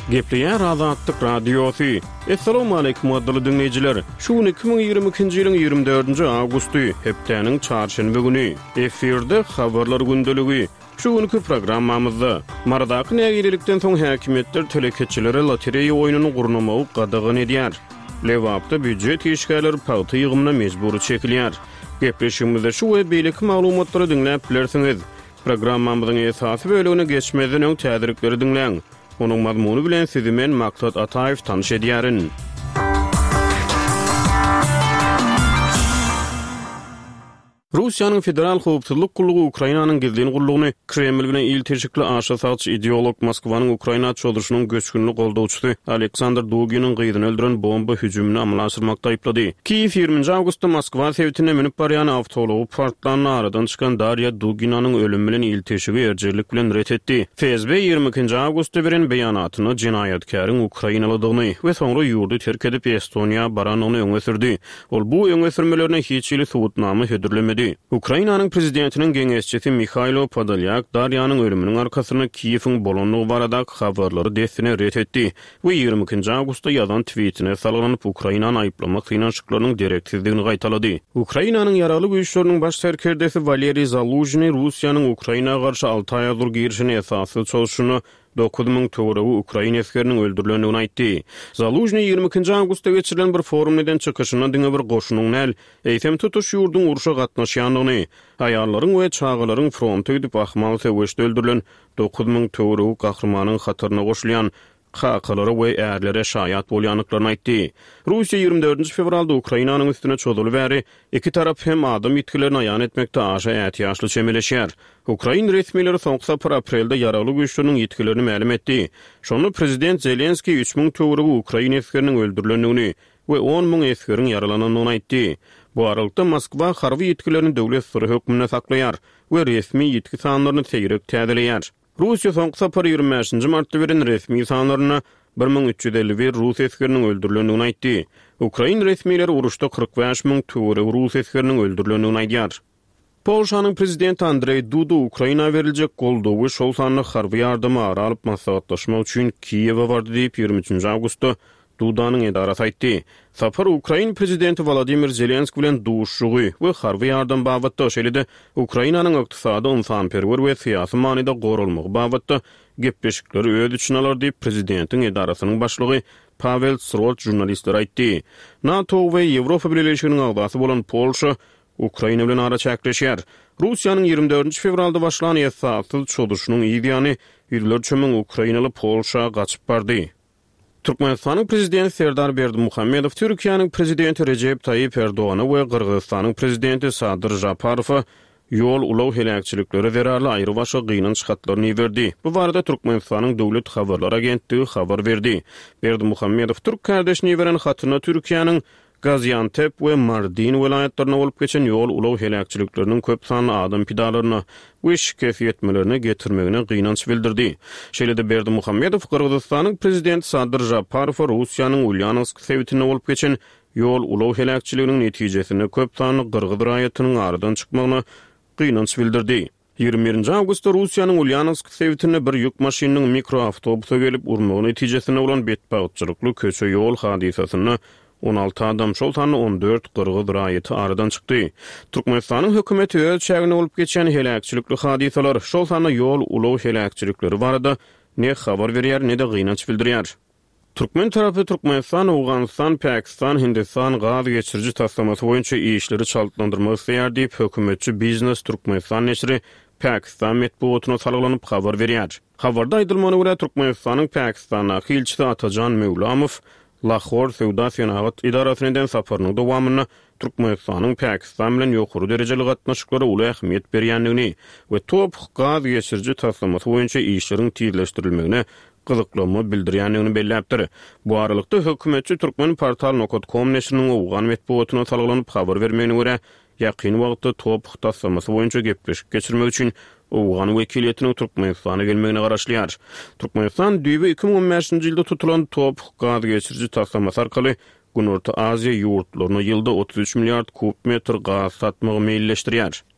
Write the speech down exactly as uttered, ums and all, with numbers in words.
Gepleyen Azatlyk Radiosu. Assalamu alaykum adyly dinleyijiler. Şu iki bin ýygrimi ikinji ýylyň ýygrimi dördünji awgusty, hepdeniň çarşembe güni. Eferde habarlar gündeligi. Şu günkü programmamyzda maradaky nägilikden soň häkimetler telekeçilere lotereýa oýunyny gurnamagy gadagyn edýär. Lewapda büdjet işgärleri paýty ýygymyna mejburi çekilýär. Gepleşigimizde şu we beýleki maglumatlary dinläp bilersiňiz. Programmamyzyň esasy bölügine geçmeden öň täzirikleri dinleň. Onun mazmunu bilen sizi men Maksat Ataev tanış edýärin. Russiýanyň federal howpsuzlyk gullugy Ukrainanyň gizlin gullugyny Kreml bilen il teşikli aşa salçy ideolog Moskwanyň Ukraina çoluşynyň göçkünlük goldawçysy Aleksandr Duginin gyýdyny öldüren bomba hüjümini amalga aşyrmakda aýplady. Kiýew ýygrimiňji awgustda Moskwa sewtine minip barýan awtology partlanan aradan çykan Darya Duginanyň ölümi bilen il teşigi erjerlik bilen ret etdi. F S B ýygrimi ikinji awgustda beren beýanatyny jinayetkäriň Ukrainalydygyny we soňra ýurdu terk edip Estoniýa baranyny öňe sürdi. Ol bu öňe sürmelerine hiç ýyly subutnama hödürlemedi. Ukrainanyň prezidentiniň geňeşçisi Mikhailo Podolyak Daryanyň ölüminiň arkasyny Kiýewiň bolonlygy barada habarlary desine ret etdi. Bu ýygrimi ikinji awgustda ýazan tweetine salgynyp Ukrainany aýplamak synanşyklarynyň direksizligini gaýtalady. Ukrainanyň ýaraly güýçleriniň baş serkerdesi Valeriy Zaluzhny Russiýanyň Ukrainaga garşy alty aýadyr girişini esasy çolşuny dokuz ming töwereги Ukraina eskeriniň öldürilendigini aýtdy. Zaluzhny ýygrimi ikinji awgustda geçirilen bir forumdan çykyşyna diňe bir goşunyň näl eýtem tutuş ýurdun uruşa gatnaşýanlygyny, aýallaryň we çağalaryň fronta gidip ahmal sewişde öldürilen dokuz ming töwereги gahrymanyň hatyryna goşulýan Hakalary we erlere şaýat bolýanlyklaryny aýtdy. Russiýa ýygrimi dördünji fevralda Ukrainanyň üstüne çödüli bäri iki tarap hem adam ýetkilerini aýan etmekde aşa ähtiýaçly çemeleşýär. Ukraina resmiýetleri soňky aprelde ýaraly güýçleriň ýetkilerini ma'lum etdi. Şonu prezident Zelenski üç ming töwereги Ukraina eskeriniň öldürilendigini we on ming eskerin ýaralananyny aýtdy. Bu aralykda Moskwa harby ýetkilerini döwlet sirri hökmüne saklaýar we resmi ýetki sanlaryny teýrek täzeleýär. Russiýa soňky sapar ýygrimi beşinji martda beren resmi sanlaryna bir ming üç ýüz elli bir rus eskeriniň öldürilendigini aýtdy. Ukraina resmiýetleri uruşda kırk beş ming töwereги rus eskeriniň öldürilendigini aýdýar. Polşanyň prezidenti Andrzej Duda Ukraina beriljek goldawy şol sanly harby ýardymy ara alyp maslahatlaşmak üçin Kiýewe bardy diýip ýygrimi üçinji awgustda Dudanyň edarasy aýtdy. Sapar Ukraina prezidenti Volodymyr Zelenski bilen duşugy we harby ýardym babatda şeýlede Ukrainanyň ykdysady ynsanperwer we syýasy manyda gorulmagy babatda gepleşikleri öýdi üçin alar diýip prezidentiň edarasynyň başlygy Pavel Srot jurnalistlere aýtdy. NATO we Ýewropa Birleşiginiň agdasy bolan Polşa Ukraina bilen ara çäkleşýär. Russiýanyň ýygrimi dördünji fevralda başlanan ýasaty çödüşüniň ýygyny ýüzlerçe ming Ukrainaly Polşa gaçyp bardy. Türkmenistanyň prezidenti Serdar Berdimuhammedow Türkiýanyň prezidenti Recep Tayyip Erdoğana we Kırgızstanyň prezidenti Sadyr Japarowa ýol ulaw helakçylikleri zerarly aýry başga gynanç hatlaryny berdi. Bu barada Türkmenistanyň döwlet habarlar agentligi habar berdi. Berdimuhammedow Türk kardeşine beren hatyna Türkiýanyň Gaziantep we Mardin welaýatlaryna bolup geçen ýol ulaw helakçylikleriniň köp sanly adam pidalaryna we şikayet etmelerini getirmegine gynanç bildirdi. Şeýlede Berdimuhammedow Kırgızstanyň prezidenti Sadyr Japarow Russiýanyň Ulyanovsk sewtine bolup geçen ýol ulaw helakçyliginiň netijesinde köp sanly Kırgız raýatynyň aradan çykmagyna gynanç bildirdi. ýygrimi birinji awgustda Russiýanyň Ulyanovsk sewtine bir ýük maşynynyň mikroawtobusa gelip urmagy netijesinde bolan betbagatçylykly köçe ýol hadisasyny on alty adam şol sanly on dört Kırgız raýaty aradan çykdy. Türkmenistanyň hökümeti ölçägine bolup geçen helakçylykly hadisalar şol sanly ýol ulaw helakçylykları barada ne habar berýär ne de gynanç bildirýär. Türkmen tarapy Türkmenistan, Awganistan, Pakistan, Hindistan gaz geçiriji taslamasy boýunça işleri çaltlandyrmak isleýär diýip hökümetçi Biznes Türkmenistan neşri Pakistan metbuatyna salgylanyp habar berýär. Habarda aýdylmana görä Türkmenistanyň Pakistana hilçisi Atajan Mevlamow Lahor Sewda Senagat idarasynyň saparynyň dowamyna Türkmenistanyň Pakistan bilen ýokary derejeli gatnaşyklary uly ähmiýet berýändigini we top gaz geçiriji taslamasy boýunça işleriň tizleşdirilmegine gyzyklanma bildirýändigini belläpdir. Bu aralykda hökümetçi Türkmen portal nokta com neşriniň Awgan metbuatyna salgylanyp habar bermegine görä ýakyn wagtda top taslamasy boýunça gepleşik geçirmek üçin Awgan wekiliýetiniň Türkmenistana gelmegine garaşlýar. Türkmenistan düýbe iki bin on beşinji ýylda tutulan top gaz geçiriji taslamasy arkaly Günorta Aziýa ýurtlaryna ýylda otuz üç milliard kub metr gaz satmagy meýilleşdirýär.